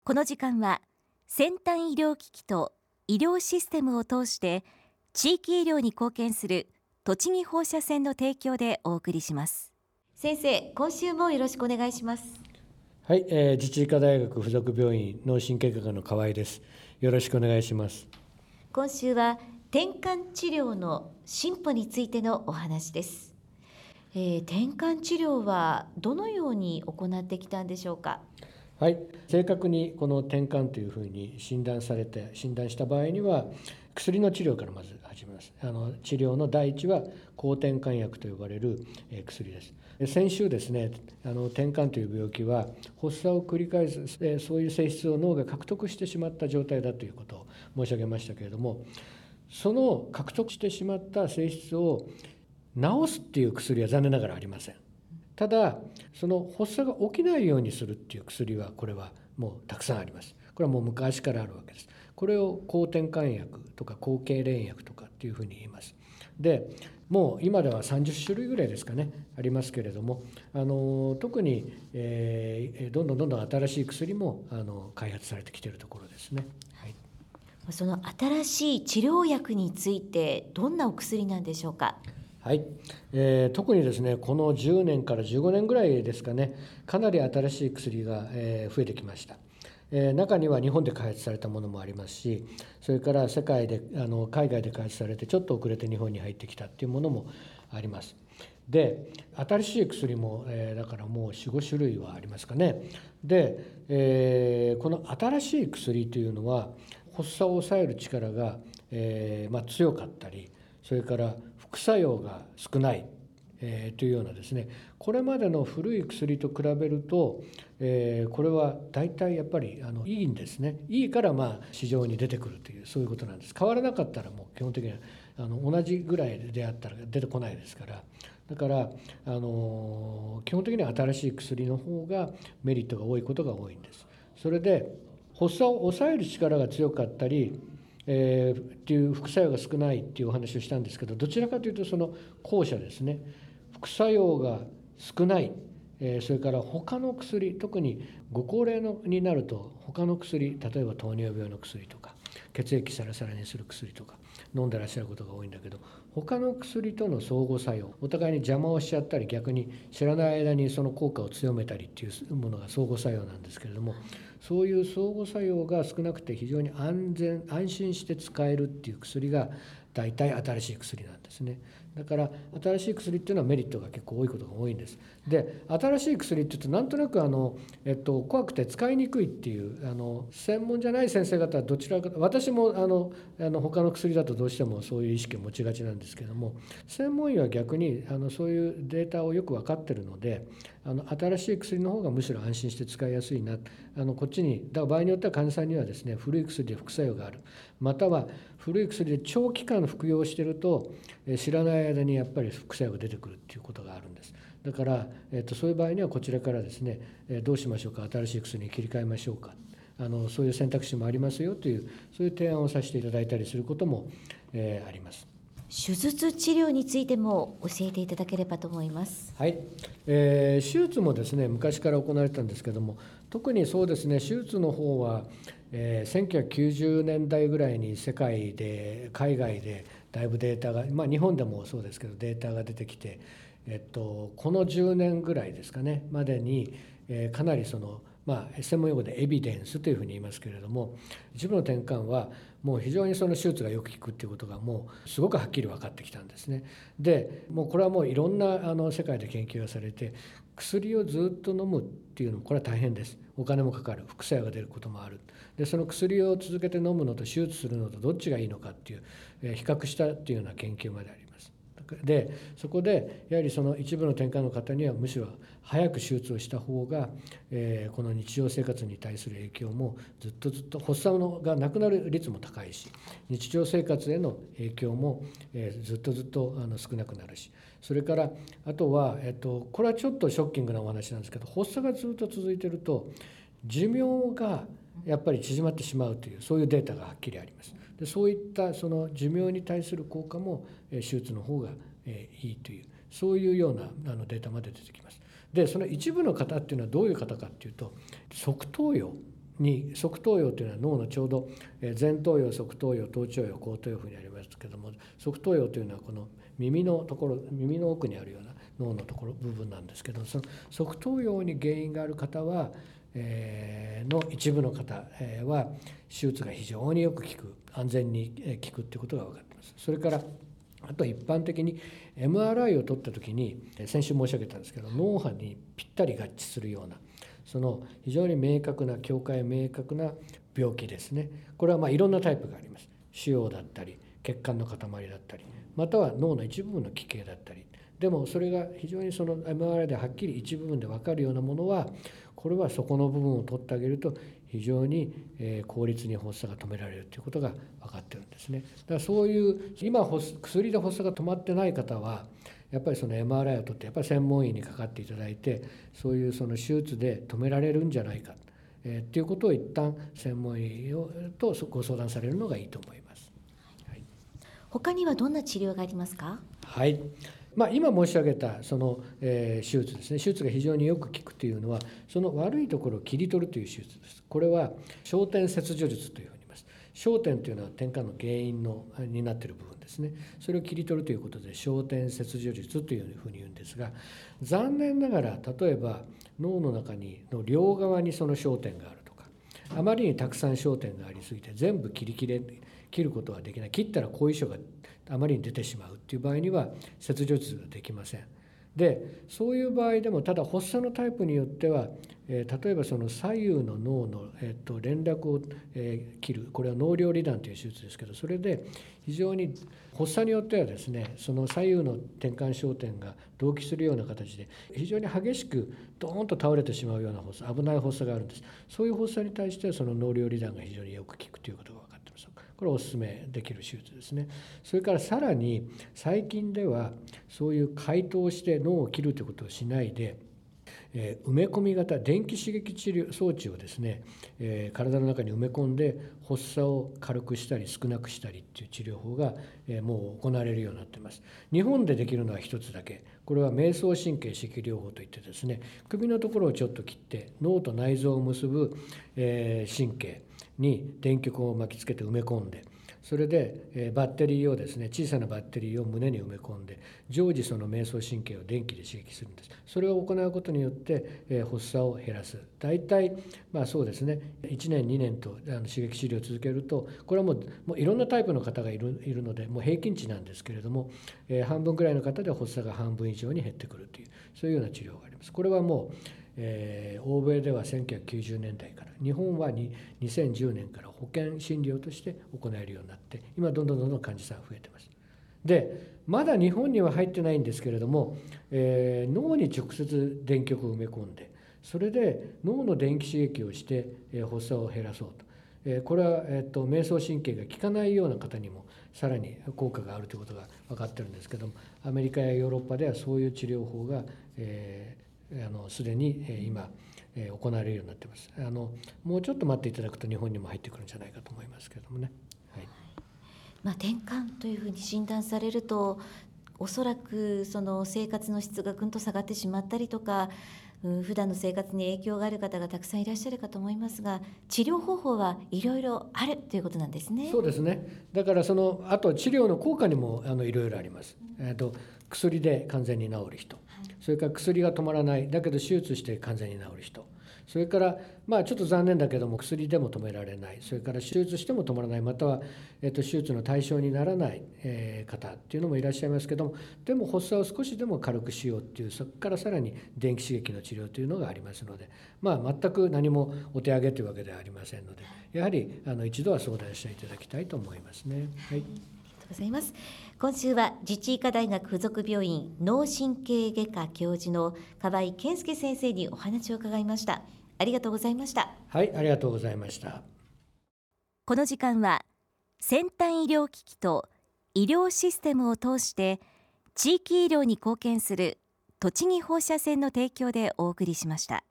この時間は先端医療機器と医療システムを通して地域医療に貢献する栃木放射線の提供でお送りします。先生、今週もよろしくお願いします。 はい、自治医科大学附属病院脳神経外科の河合です。よろしくお願いします。 今週は転換治療の進歩についてのお話です。転換治療はどのように行ってきたんでしょうか。 はい、正確にこの転換というふうに診断した場合には薬の治療からまず始めます。治療の第一は抗転換薬と呼ばれる薬です。先週ですね、転換という病気は発作を繰り返す、そういう性質を脳が獲得してしまった状態だということを申し上げましたけれども、その獲得してしまった性質を治すっていう薬は残念ながらありません。ただその発作が起きないようにするっていう薬はこれはもうたくさんあります。これはもう昔からあるわけです。これを抗転換薬とか抗痙攣薬とかっていうふうに言います。でもう今では30種類ぐらいですかねありますけれども、特に、どんどん新しい薬も開発されてきているところですね。はい、 その新しい治療薬についてどんなお薬なんでしょうか。 はい、特にですねこの10年から15年ぐらいですかね、かなり新しい薬が、増えてきました。中には日本で開発されたものもありますし、それから世界で海外で開発されてちょっと遅れて日本に入ってきたっていうものもあります。で新しい薬も、だからもう 4,5 種類はありますかね。で、この新しい薬というのは発作を抑える力が、強かったり、それから副作用が少ない、というようなですね、これまでの古い薬と比べると、これは大体やっぱりいいんですね。いいから市場に出てくるというそういうことなんです。変わらなかったらもう基本的には同じぐらいであったら出てこないですから。だから基本的には新しい薬の方がメリットが多いことが多いんです。それで発作を抑える力が強かったりっていう副作用が少ないっていうお話をしたんですけど、どちらかというとその後者ですね。副作用が少ない、それから他の薬、特にご高齢になると他の薬、例えば糖尿病の薬とか血液サラサラにする薬とか飲んでらっしゃることが多いんだけど、他の薬との相互作用、お互いに邪魔をしちゃったり逆に知らない間にその効果を強めたりっていうものが相互作用なんですけれども、そういう相互作用が少なくて非常に安心して使えるっていう薬が大体新しい薬なんですね。だから新しい薬っていうのはメリットが結構多いことが多いんです。で新しい薬っていうとなんとなく怖くて使いにくいっていう専門じゃない先生方はどちらか、私も他の薬だとどうしてもそういう意識を持ちがちなんですけども、専門医は逆にそういうデータをよく分かってるので、新しい薬の方がむしろ安心して使いやすいな、こっちにだから場合によっては患者さんにはですね、古い薬で副作用がある、または古い薬で長期間服用していると知らない間にやっぱり副作用が出てくるっていうことがあるんです。だから、そういう場合にはこちらからですね、どうしましょうか、新しい薬に切り替えましょうか、そういう選択肢もありますよというそういう提案をさせていただいたりすることも、あります。 手術治療についても教えていただければと思います。 はい、手術もですね昔から行われてたんですけども、特にそうですね、手術の方は、1990年代ぐらいに世界で海外でだいぶデータが、日本でもそうですけどデータが出てきて、この10年ぐらいですかねまでに、かなり専門用語でエビデンスというふうに言いますけれども、一部の転換はもう非常にその手術がよく効くっていうことがもうすごくはっきり分かってきたんですね。でもうこれはもういろんな世界で研究がされて、薬をずっと飲むっていうのもこれは大変です。お金もかかる、副作用が出ることもある。でその薬を続けて飲むのと手術するのとどっちがいいのかっていう、比較したっていうような研究まであります。でそこでやはりその一部の転換の方にはむしろ早く手術をした方が、この日常生活に対する影響もずっと発作がなくなる率も高いし、日常生活への影響も、ずっと少なくなるし、それからあとは、これはちょっとショッキングなお話なんですけど、発作がずっと続いていると寿命がやっぱり縮まってしまうというそういうデータがはっきりあります。でそういったその寿命に対する効果も手術の方がいいというそういうようなデータまで出てきます。でその一部の方っていうのはどういう方かっていうと、側頭葉に側頭葉というのは脳のちょうど前頭葉、側頭葉、頭頂葉、後頭葉にありますけども、側頭葉というのはこの耳のところ、耳の奥にあるような脳のところ部分なんですけど、その側頭葉に原因がある方は、の一部の方は手術が非常によく効く、安全に効くということが分かっています。それからあと一般的に MRI を取った時に、先週申し上げたんですけど、脳波にぴったり合致するような、その非常に明確な、境界明確な病気ですね。これはいろんなタイプがあります。腫瘍だったり、血管の塊だったり、または脳の一部分の奇形だったり。でもそれが非常にその MRI ではっきり一部分で分かるようなものは、これはそこの部分を取ってあげると非常に効率に発作が止められるということが分かってるんですね。だからそういう今薬で発作が止まってない方は、やっぱりその MRI を取ってやっぱり専門医にかかっていただいて、そういうその手術で止められるんじゃないかっていうことを一旦専門医とご相談されるのがいいと思います。はい、 他にはどんな治療がありますか？ はい。今申し上げたその手術ですね。手術が非常によく効くというのは、その悪いところを切り取るという手術です。これは焦点切除術というふうに言います。焦点というのは転換の原因になっている部分ですね。それを切り取るということで焦点切除術というふうに言うんですが、残念ながら例えば脳の中の両側にその焦点があるとか、あまりにたくさん焦点がありすぎて全部切ることはできない、切ったら後遺症があまりに出てしまうという場合には切除術ができません。でそういう場合でも、ただ発作のタイプによっては、例えばその左右の脳の、連絡を、切る、これは脳梁離断という手術ですけど、それで非常に発作によってはですね、その左右の転換焦点が同期するような形で非常に激しくドーンと倒れてしまうような発作、危ない発作があるんです。そういう発作に対してはその脳梁離断が非常によく効くということが分かっています。これをお勧めできる手術ですね。それからさらに最近ではそういう解凍して脳を切るということをしないで、埋め込み型電気刺激治療装置をですね、体の中に埋め込んで発作を軽くしたり少なくしたりっていう治療法が、もう行われるようになっています。日本でできるのは一つだけ、これは迷走神経刺激療法といってですね、首のところをちょっと切って脳と内臓を結ぶ、神経に電極を巻きつけて埋め込んで、それでバッテリーをですね、小さなバッテリーを胸に埋め込んで常時その迷走神経を電気で刺激するんです。それを行うことによって発作を減らす。大体そうですね、1年2年と刺激治療を続けると、これはもういろんなタイプの方がいるので、もう平均値なんですけれども、半分くらいの方で発作が半分以上に減ってくるという、そういうような治療があります。これはもう欧米では1990年代から、日本は2010年から保険診療として行えるようになって、今どんどん患者さんが増えています。でまだ日本には入ってないんですけれども、脳に直接電極を埋め込んで、それで脳の電気刺激をして、発作を減らそうと。これは、迷走神経が効かないような方にもさらに効果があるということが分かってるんですけども、アメリカやヨーロッパではそういう治療法がすでに今行われるようになっています。もうちょっと待っていただくと日本にも入ってくるんじゃないかと思いますけれどもね。はい、 転換というふうに診断されると、おそらくその生活の質がぐんと下がってしまったりとか、普段の生活に影響がある方がたくさんいらっしゃるかと思いますが、治療方法はいろいろあるということなんですね。 そうですね。だからあと治療の効果にもいろいろあります。薬で完全に治る人、それから薬が止まらないだけど手術して完全に治る人、それからちょっと残念だけども薬でも止められない、それから手術しても止まらない、または手術の対象にならない方っていうのもいらっしゃいますけども、でも発作を少しでも軽くしようっていう、そこからさらに電気刺激の治療というのがありますので、全く何もお手上げというわけではありませんので、やはり一度は相談していただきたいと思いますね。はい、 ございます。今週は自治医科大学附属病院脳神経外科教授の河合健介先生にお話を伺いました。ありがとうございました。 はい、ありがとうございました。 この時間は先端医療機器と医療システムを通して地域医療に貢献する栃木放射線の提供でお送りしました。